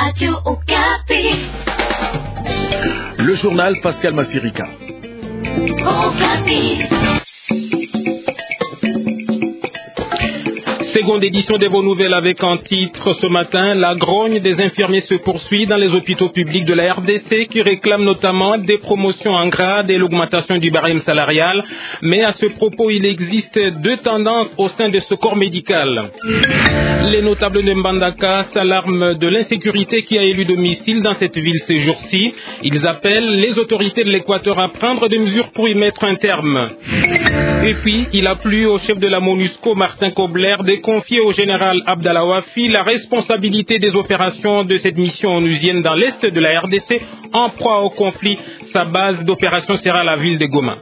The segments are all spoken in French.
Radio Okapi. Le journal Pascal Massirika. Okapi. Seconde édition des Vos Nouvelles avec en titre ce matin, la grogne des infirmiers se poursuit dans les hôpitaux publics de la RDC qui réclament notamment des promotions en grade et l'augmentation du barème salarial. Mais à ce propos, il existe deux tendances au sein de ce corps médical. Les notables de Mbandaka s'alarment de l'insécurité qui a élu domicile dans cette ville ces jours-ci. Ils appellent les autorités de l'Équateur à prendre des mesures pour y mettre un terme. Et puis, il a plu au chef de la MONUSCO, Martin Kobler, de confier au général Abdallah Wafi la responsabilité des opérations de cette mission onusienne dans l'est de la RDC en proie au conflit. Sa base d'opération sera la ville de Goma.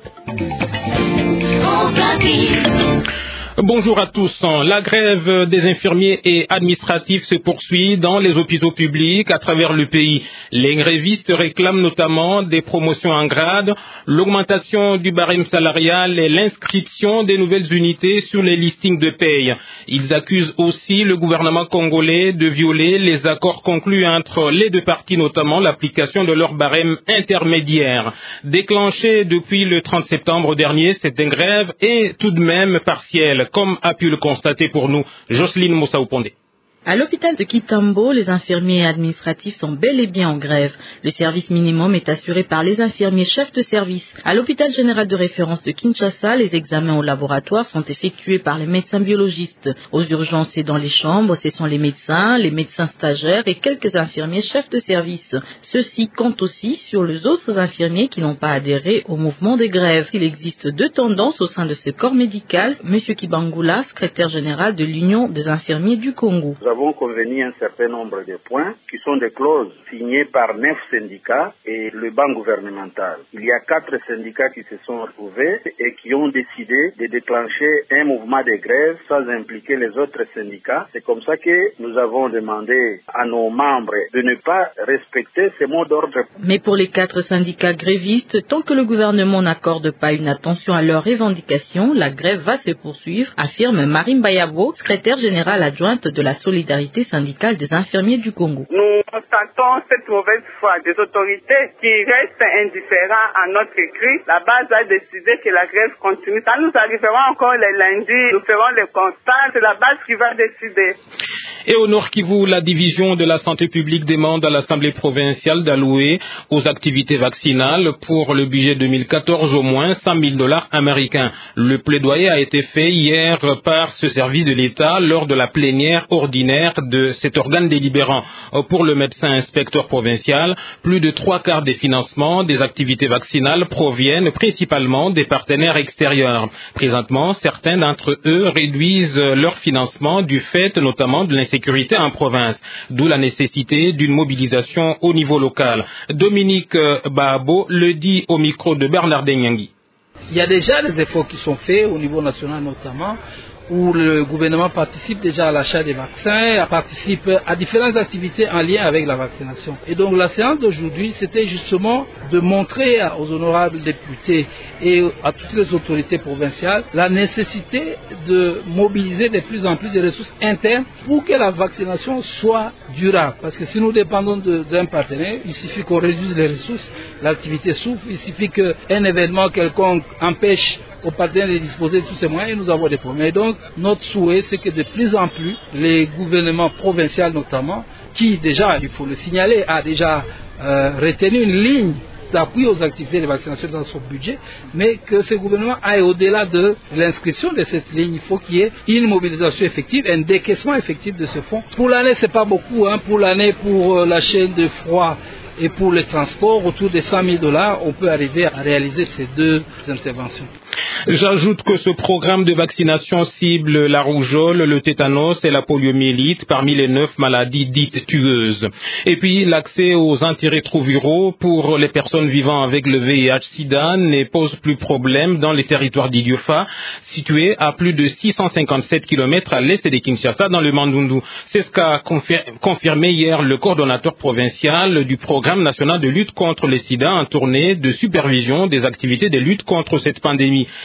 Bonjour à tous. La grève des infirmiers et administratifs se poursuit dans les hôpitaux publics à travers le pays. Les grévistes réclament notamment des promotions en grade, l'augmentation du barème salarial et l'inscription des nouvelles unités sur les listings de paye. Ils accusent aussi le gouvernement congolais de violer les accords conclus entre les deux parties, notamment l'application de leur barème intermédiaire. Déclenchée depuis le 30 septembre dernier, cette grève est tout de même partielle, comme a pu le constater pour nous Jocelyne Moussa-Oupondé. À l'hôpital de Kitambo, les infirmiers administratifs sont bel et bien en grève. Le service minimum est assuré par les infirmiers chefs de service. À l'hôpital général de référence de Kinshasa, les examens au laboratoire sont effectués par les médecins biologistes. Aux urgences et dans les chambres, ce sont les médecins stagiaires et quelques infirmiers chefs de service. Ceux-ci comptent aussi sur les autres infirmiers qui n'ont pas adhéré au mouvement des grèves. Il existe deux tendances au sein de ce corps médical. Monsieur Kibangula, secrétaire général de l'Union des infirmiers du Congo. Nous avons convenu un certain nombre de points qui sont des clauses signées par 9 syndicats et le banc gouvernemental. Il y a 4 syndicats qui se sont retrouvés et qui ont décidé de déclencher un mouvement de grève sans impliquer les autres syndicats. C'est comme ça que nous avons demandé à nos membres de ne pas respecter ces mots d'ordre. Mais pour les 4 syndicats grévistes, tant que le gouvernement n'accorde pas une attention à leurs revendications, la grève va se poursuivre, affirme Marine Bayabo, secrétaire générale adjointe de la solidarité syndicale des infirmiers du Congo. Nous constatons cette mauvaise foi des autorités qui restent indifférents à notre cri. La base a décidé que la grève continue. Ça nous arrivera encore les lundis. Nous ferons le constat. C'est la base qui va décider. Et au Nord Kivu, la division de la santé publique demande à l'Assemblée provinciale d'allouer aux activités vaccinales pour le budget 2014 au moins $100,000 américains. Le plaidoyer a été fait hier par ce service de l'État lors de la plénière ordinaire de cet organe délibérant. Pour le médecin inspecteur provincial, plus de 3/4 des financements des activités vaccinales proviennent principalement des partenaires extérieurs. Présentement, certains d'entre eux réduisent leur financement du fait notamment de l'insécurité en province, d'où la nécessité d'une mobilisation au niveau local. Dominique Babo le dit au micro de Bernard Denyangui. Il y a déjà des efforts qui sont faits au niveau national notamment, où le gouvernement participe déjà à l'achat des vaccins, participe à différentes activités en lien avec la vaccination. Et donc la séance d'aujourd'hui, c'était justement de montrer aux honorables députés et à toutes les autorités provinciales la nécessité de mobiliser de plus en plus de ressources internes pour que la vaccination soit durable. Parce que si nous dépendons d'un partenaire, il suffit qu'on réduise les ressources, l'activité souffre, il suffit qu'un événement quelconque empêche aux partenaires de disposer de tous ces moyens et nous avons des problèmes. Et donc, notre souhait, c'est que de plus en plus, les gouvernements provinciaux notamment, qui déjà, il faut le signaler, a déjà retenu une ligne d'appui aux activités de vaccination dans son budget, mais que ce gouvernement aille au-delà de l'inscription de cette ligne. Il faut qu'il y ait une mobilisation effective, un décaissement effectif de ce fonds. Pour l'année, c'est pas beaucoup. Pour l'année, pour la chaîne de froid et pour le transport, autour de $100,000, on peut arriver à réaliser ces deux interventions. J'ajoute que ce programme de vaccination cible la rougeole, le tétanos et la poliomyélite parmi les 9 maladies dites tueuses. Et puis l'accès aux antirétroviraux pour les personnes vivant avec le VIH-Sida ne pose plus problème dans les territoires d'Idiofa, situés à plus de 657 km à l'est de Kinshasa dans le Mandundu. C'est ce qu'a confirmé hier le coordonnateur provincial du programme national de lutte contre le sida en tournée de supervision des activités de lutte contre cette pandémie.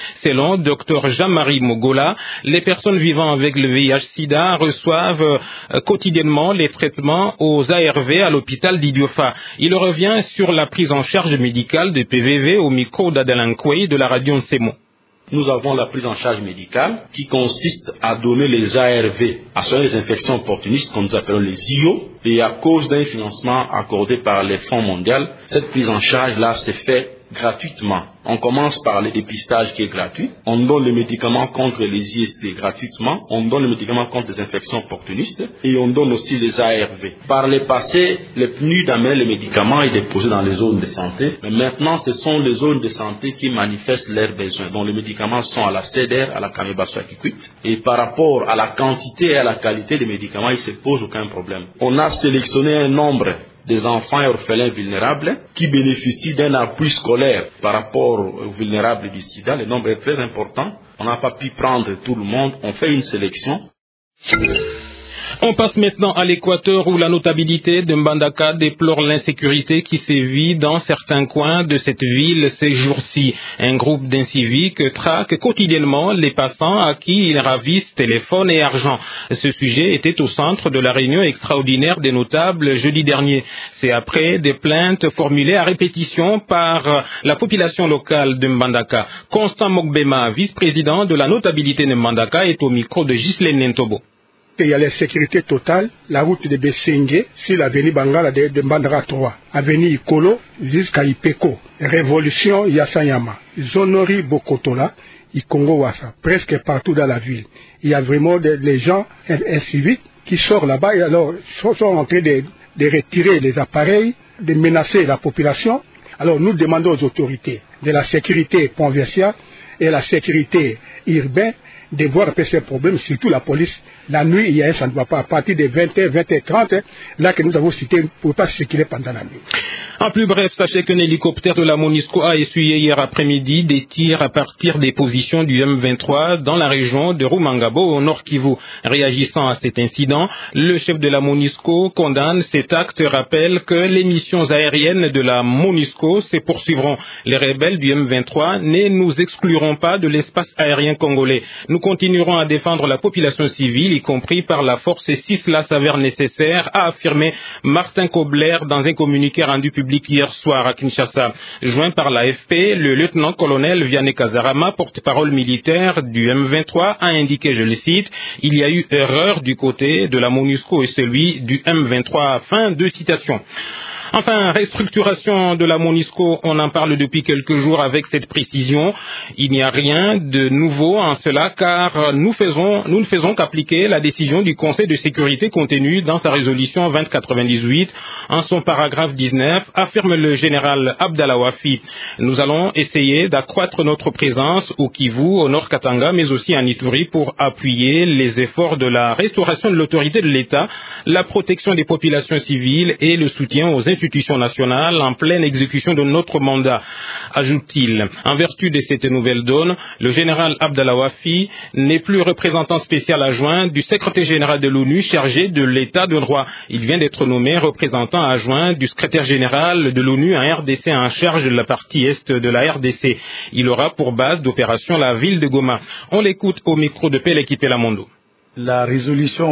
Selon Dr Jean-Marie Mogola, les personnes vivant avec le VIH-Sida reçoivent quotidiennement les traitements aux ARV à l'hôpital d'Idiofa. Il revient sur la prise en charge médicale des PVV au micro d'Adelain Kouei de la radio Nsemo. Nous avons la prise en charge médicale qui consiste à donner les ARV, à soigner les infections opportunistes, comme nous appelons les IO, et à cause d'un financement accordé par les fonds mondiaux, cette prise en charge-là s'est faite gratuitement. On commence par le dépistage qui est gratuit. On donne les médicaments contre les IST gratuitement. On donne les médicaments contre les infections opportunistes. Et on donne aussi les ARV. Par le passé, les PNUD d'amener les médicaments et déposer dans les zones de santé. Mais maintenant, ce sont les zones de santé qui manifestent leurs besoins. Donc les médicaments sont à la CEDER, à la Kamebasso Kikwit. Et par rapport à la quantité et à la qualité des médicaments, il ne se pose aucun problème. On a sélectionné un nombre des enfants et orphelins vulnérables qui bénéficient d'un appui scolaire par rapport aux vulnérables du sida. Le nombre est très important. On n'a pas pu prendre tout le monde. On fait une sélection. On passe maintenant à l'Équateur où la notabilité de Mbandaka déplore l'insécurité qui sévit dans certains coins de cette ville ces jours-ci. Un groupe d'inciviques traque quotidiennement les passants à qui ils ravissent téléphones et argent. Ce sujet était au centre de la réunion extraordinaire des notables jeudi dernier. C'est après des plaintes formulées à répétition par la population locale de Mbandaka. Constant Mokbema, vice-président de la notabilité de Mbandaka, est au micro de Ghislaine Nentobo. Il y a la sécurité totale, la route de Bessengue, sur l'avenue Bangala de Mbandaka 3, avenue Ikolo jusqu'à Ipeko, Révolution Yassayama, Zonori Bokotola, Ikongo Wassa, presque partout dans la ville. Il y a vraiment des gens civiques qui sortent là-bas et alors sont en train de retirer les appareils, de menacer la population. Alors nous demandons aux autorités de la sécurité provinciale et la sécurité urbaine de voir ces problèmes, surtout la police. La nuit, ça ne va pas. À partir de 20h, 20h30, là que nous avons cité, pour ne pas circuler pendant la nuit. En plus bref, sachez qu'un hélicoptère de la MONUSCO a essuyé hier après-midi des tirs à partir des positions du M23 dans la région de Rumangabo, au Nord Kivu. Réagissant à cet incident, le chef de la MONUSCO condamne cet acte et rappelle que les missions aériennes de la MONUSCO se poursuivront. Les rebelles du M23 ne nous excluront pas de l'espace aérien congolais. Nous continuerons à défendre la population civile, y compris par la force si cela s'avère nécessaire, a affirmé Martin Kobler dans un communiqué rendu public hier soir à Kinshasa. Joint par l'AFP, le lieutenant-colonel Vianney Kazarama, porte-parole militaire du M23, a indiqué, je le cite, « Il y a eu erreur du côté de la MONUSCO et celui du M23 ». Fin de citation. Enfin, restructuration de la MONUSCO, on en parle depuis quelques jours avec cette précision. Il n'y a rien de nouveau en cela car nous ne faisons qu'appliquer la décision du Conseil de sécurité contenue dans sa résolution 2098 en son paragraphe 19, affirme le général Abdallah Wafi. Nous allons essayer d'accroître notre présence au Kivu, au Nord Katanga, mais aussi en Ituri pour appuyer les efforts de la restauration de l'autorité de l'État, la protection des populations civiles et le soutien aux institutions nationales en pleine exécution de notre mandat, ajoute-t-il. En vertu de cette nouvelle donne, le général Abdallah Wafi n'est plus représentant spécial adjoint du secrétaire général de l'ONU chargé de l'état de droit. Il vient d'être nommé représentant adjoint du secrétaire général de l'ONU en RDC en charge de la partie est de la RDC. Il aura pour base d'opération la ville de Goma. On l'écoute au micro de Peleki Pelamondo. La résolution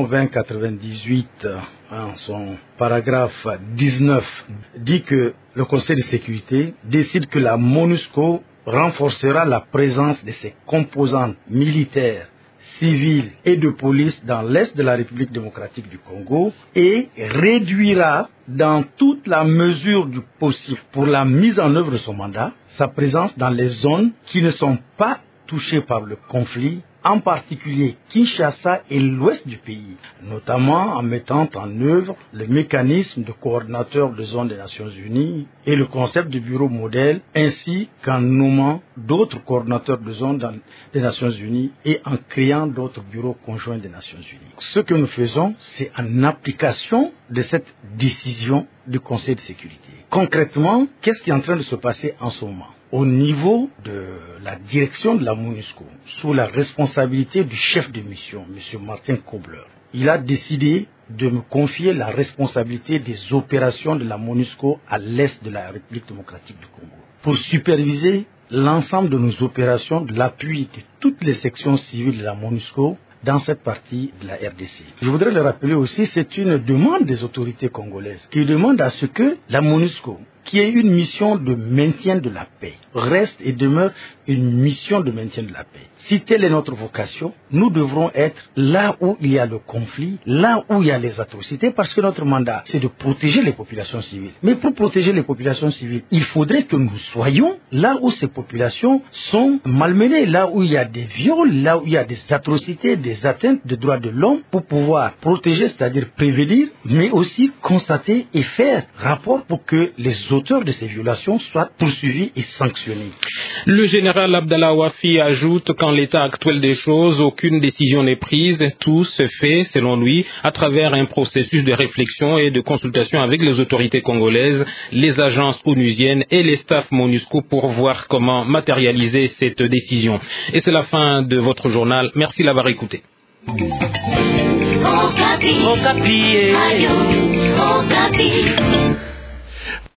2098, en son paragraphe 19, dit que le Conseil de sécurité décide que la MONUSCO renforcera la présence de ses composantes militaires, civiles et de police dans l'est de la République démocratique du Congo et réduira dans toute la mesure du possible pour la mise en œuvre de son mandat sa présence dans les zones qui ne sont pas touchées par le conflit, en particulier Kinshasa et l'ouest du pays, notamment en mettant en œuvre le mécanisme de coordinateur de zone des Nations Unies et le concept de bureau modèle, ainsi qu'en nommant d'autres coordinateurs de zone des Nations Unies et en créant d'autres bureaux conjoints des Nations Unies. Ce que nous faisons, c'est en application de cette décision du Conseil de sécurité. Concrètement, qu'est-ce qui est en train de se passer en ce moment ? Au niveau de la direction de la MONUSCO, sous la responsabilité du chef de mission, M. Martin Kobler, il a décidé de me confier la responsabilité des opérations de la MONUSCO à l'est de la République démocratique du Congo, pour superviser l'ensemble de nos opérations, de l'appui de toutes les sections civiles de la MONUSCO dans cette partie de la RDC. Je voudrais le rappeler aussi, c'est une demande des autorités congolaises qui demande à ce que la MONUSCO, qui est une mission de maintien de la paix, reste et demeure une mission de maintien de la paix. Si telle est notre vocation, nous devrons être là où il y a le conflit, là où il y a les atrocités, parce que notre mandat, c'est de protéger les populations civiles. Mais pour protéger les populations civiles, il faudrait que nous soyons là où ces populations sont malmenées, là où il y a des viols, là où il y a des atrocités, des atteintes des droits de l'homme, pour pouvoir protéger, c'est-à-dire prévenir, mais aussi constater et faire rapport pour que les auteurs de ces violations soient poursuivis et sanctionnés. Le général Abdallah Wafi ajoute qu'en l'état actuel des choses, aucune décision n'est prise. Tout se fait, selon lui, à travers un processus de réflexion et de consultation avec les autorités congolaises, les agences onusiennes et les staffs MONUSCO pour voir comment matérialiser cette décision. Et c'est la fin de votre journal. Merci de l'avoir écouté. Okapi. Okapi.